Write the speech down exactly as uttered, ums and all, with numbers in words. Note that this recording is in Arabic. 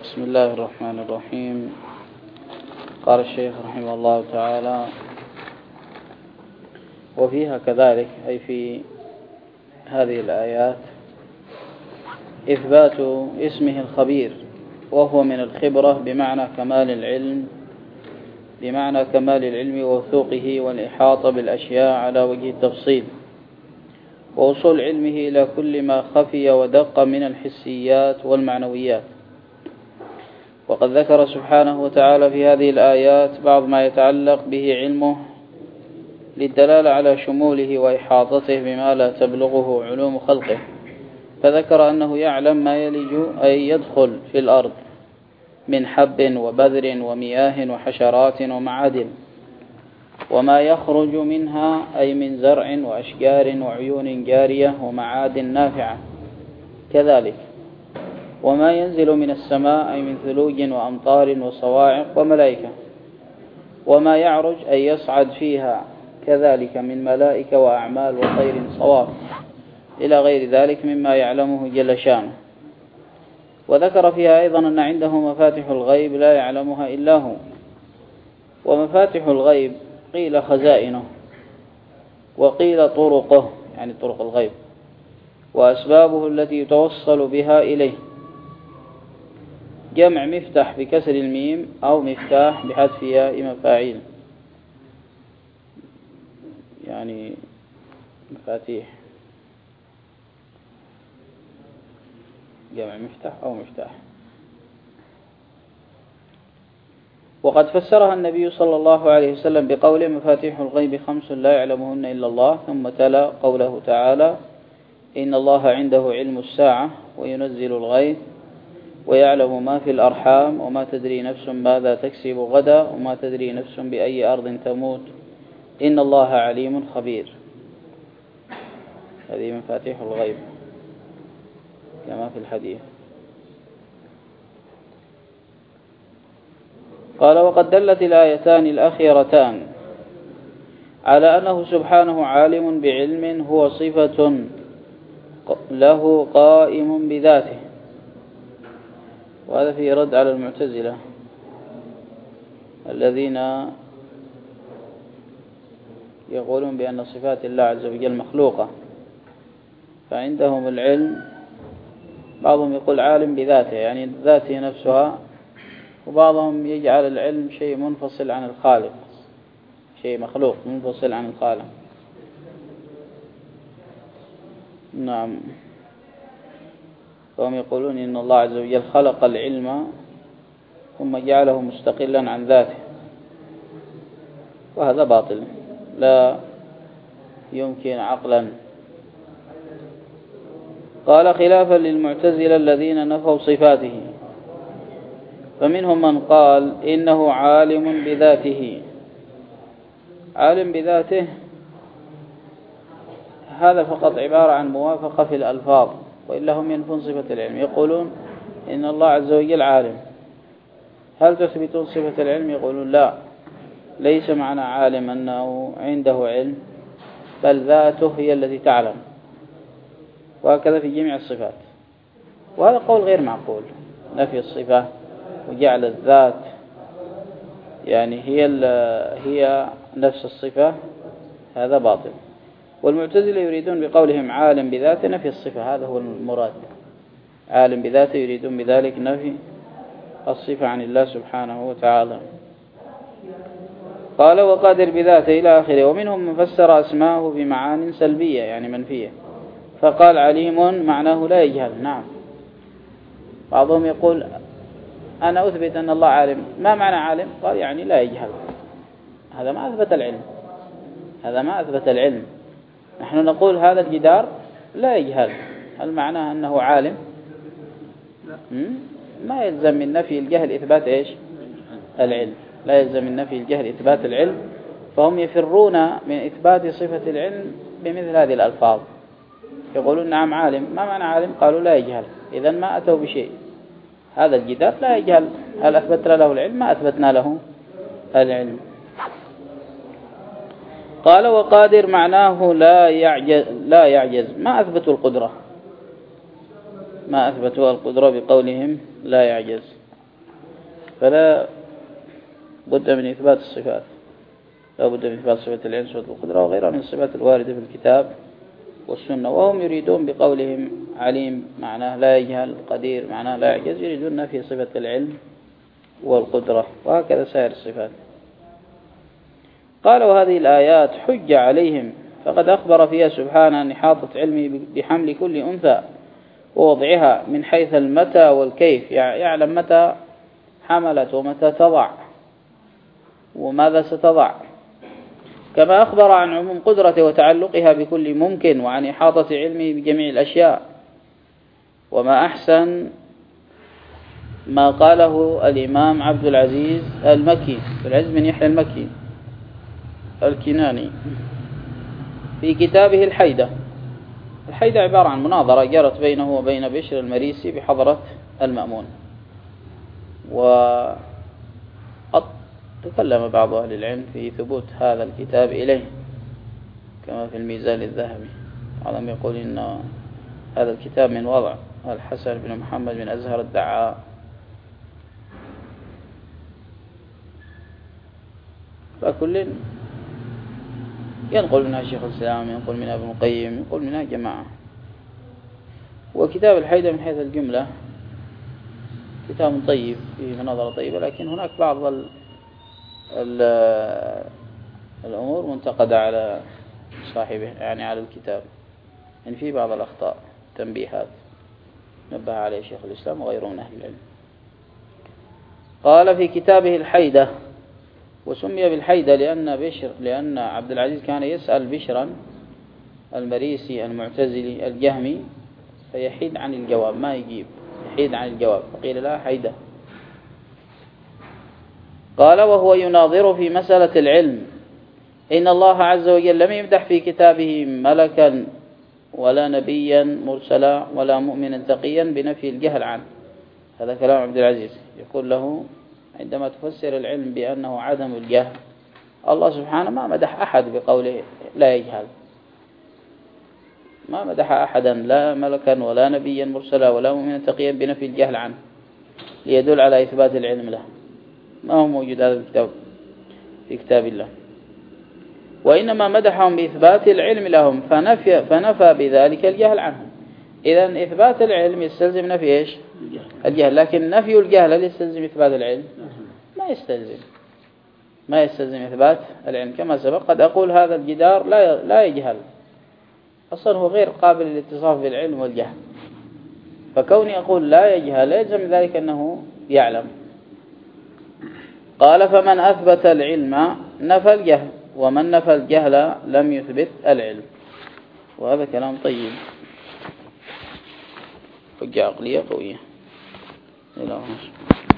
بسم الله الرحمن الرحيم. قال الشيخ رحمه الله تعالى: وفيها كذلك، أي في هذه الآيات، إثبات اسمه الخبير، وهو من الخبرة بمعنى كمال العلم بمعنى كمال العلم ووثوقه والإحاطة بالأشياء على وجه التفصيل، ووصول علمه إلى كل ما خفي ودق من الحسيات والمعنويات. وقد ذكر سبحانه وتعالى في هذه الآيات بعض ما يتعلق به علمه للدلالة على شموله وإحاطته بما لا تبلغه علوم خلقه، فذكر أنه يعلم ما يلج أي يدخل في الأرض من حب وبذر ومياه وحشرات ومعادن، وما يخرج منها أي من زرع وأشجار وعيون جارية ومعادن نافعة كذلك، وما ينزل من السماء أي من ثلوج وأمطار وصواعق وملائكة، وما يعرج أي يصعد فيها كذلك من ملائكة وأعمال وخير صواب إلى غير ذلك مما يعلمه جل شانه. وذكر فيها أيضا أن عنده مفاتح الغيب لا يعلمها إلا هو. ومفاتح الغيب قيل خزائنه، وقيل طرقه يعني طرق الغيب، وأسبابه التي يتوصل بها إليه، جمع مفتح بكسر الميم أو مفتاح بحذف ياء مفاعيل، يعني مفاتيح، جمع مفتاح أو مفتاح. وقد فسرها النبي صلى الله عليه وسلم بقول: مفاتيح الغيب خمس لا يعلمهن إلا الله، ثم تلا قوله تعالى: إن الله عنده علم الساعة وينزل الغيث ويعلم ما في الأرحام وما تدري نفس ماذا تكسب غدا وما تدري نفس بأي أرض تموت إن الله عليم خبير. هذه مفاتيح الغيب كما في الحديث. قال: وقد دلت الآيتان الأخيرتان على أنه سبحانه عالم بعلم هو صفة له قائم بذاته، وهذا فيه رد على المعتزلة الذين يقولون بأن صفات الله عز وجل مخلوقة، فعندهم العلم بعضهم يقول عالم بذاته يعني ذاته نفسها، وبعضهم يجعل العلم شيء منفصل عن الخالق، شيء مخلوق منفصل عن الخالق. نعم، فهم يقولون إن الله عز وجل خلق العلم ثم جعله مستقلا عن ذاته، وهذا باطل لا يمكن عقلا. قال: خلافا للمعتزلة الذين نفوا صفاته، فمنهم من قال إنه عالم بذاته. عالم بذاته هذا فقط عبارة عن موافقة في الألفاظ، وإلا هم ينفون صفة العلم، يقولون إن الله عز وجل عالم. هل تثبتون صفة العلم؟ يقولون لا، ليس معنى عالم أنه عنده علم، بل ذاته هي التي تعلم، وهكذا في جميع الصفات. وهذا قول غير معقول، نفي الصفة وجعل الذات يعني هي هي نفس الصفة، هذا باطل. والمعتزلة يريدون بقولهم عالم بذاته نفي الصفة، هذا هو المراد، عالم بذاته يريدون بذلك نفي الصفة عن الله سبحانه وتعالى. قال: وقادر بذاته إلى آخره. ومنهم من فسر أسماءه بمعان سلبية يعني منفية، فقال عليم معناه لا يجهل. نعم، بعضهم يقول أنا أثبت أن الله عالم، ما معنى عالم؟ قال يعني لا يجهل. هذا ما أثبت العلم، هذا ما أثبت العلم. نحن نقول هذا الجدار لا يجهل، هل معناه أنه عالم؟ ما يلزم من نفي الجهل إثبات إيش؟ العلم. لا يلزم من نفي الجهل إثبات العلم، فهم يفرون من إثبات صفة العلم بمثل هذه الألفاظ، يقولون نعم عالم، ما معنى عالم؟ قالوا لا يجهل، إذن ما أتوا بشيء. هذا الجدار لا يجهل، هل أثبتنا له العلم؟ ما أثبتنا له العلم. قال: وقادر معناه لا يعجز, لا يعجز ما أثبتوا القدرة، ما أثبتوا القدرة بقولهم لا يعجز. فلا بد من إثبات الصفات، لا بد من إثبات صفة العلم صفة القدرة وغيرها من الصفات الواردة في الكتاب والسنة. وهم يريدون بقولهم عليم معناه لا يجهل، قدير معناه لا يعجز، يريدون في صفة العلم والقدرة، وهكذا سائر الصفات. قالوا هذه الآيات حجة عليهم، فقد أخبر فيها سبحانه أن إحاطة علمه بحمل كل أنثى ووضعها من حيث المتى والكيف، يعلم متى حملت ومتى تضع وماذا ستضع، كما أخبر عن عموم قدرته وتعلقها بكل ممكن، وعن إحاطة علمه بجميع الأشياء. وما أحسن ما قاله الإمام عبد العزيز المكي، عبد العزيز بن يحيى المكي الكناني في كتابه الحيدة. الحيدة عبارة عن مناظرة جرت بينه وبين بشر المريسي بحضرة المأمون، وقد تكلم بعض أهل العلم في ثبوت هذا الكتاب إليه، كما في الميزان الذهبي. بعضهم يقول إن هذا الكتاب من وضع الحسن بن محمد بن أزهر الدعاء. فكل ينقل منها شيخ الإسلام، ينقل منها ابن القيم، ينقل منها جماعة. وكتاب الحيدة من حيث الجملة كتاب طيب فيه مناظرة طيبة، لكن هناك بعض ال ال الأمور منتقدة على صاحبه، يعني على الكتاب، يعني فيه بعض الأخطاء تنبيهات نبه عليه شيخ الإسلام وغيره من أهل العلم. قال في كتابه الحيدة، وسمي بالحيدة لأن بشر لأن عبد العزيز كان يسأل بشرا المريسي المعتزلي الجهمي فيحيد عن الجواب، ما يجيب، يحيد عن الجواب، فقيل لا حيدة. قال وهو يناظر في مسألة العلم، إن الله عز وجل لم يمدح في كتابه ملكا ولا نبيا مرسلا ولا مؤمنا تقيا بنفي الجهل عنه. هذا كلام عبد العزيز، يقول له عندما تفسر العلم بأنه عدم الجهل، الله سبحانه ما مدح أحد بقوله لا يجهل، ما مدح أحدا لا ملكا ولا نبيا مرسلا ولا مؤمنا تقيا بنفي الجهل عنه، ليدل على إثبات العلم له. ما هو موجود هذا الكتاب في كتاب الله، وإنما مدحهم بإثبات العلم لهم فنفى, فنفى بذلك الجهل عنهم. إذن إثبات العلم يستلزم نفي إيش؟ الجهل، لكن نفي الجهل هل يستلزم إثبات العلم؟ ما يستلزم ما يستلزم إثبات العلم. كما سبق قد أقول هذا الجدار لا لا يجهل، أصلا هو غير قابل للاتصاف بالعلم والجهل، فكوني أقول لا يجهل يلزم ذلك أنه يعلم. قال فمن أثبت العلم نفى الجهل، ومن نفى الجهل لم يثبت العلم. وهذا كلام طيب، حجة عقلية قوية. إلى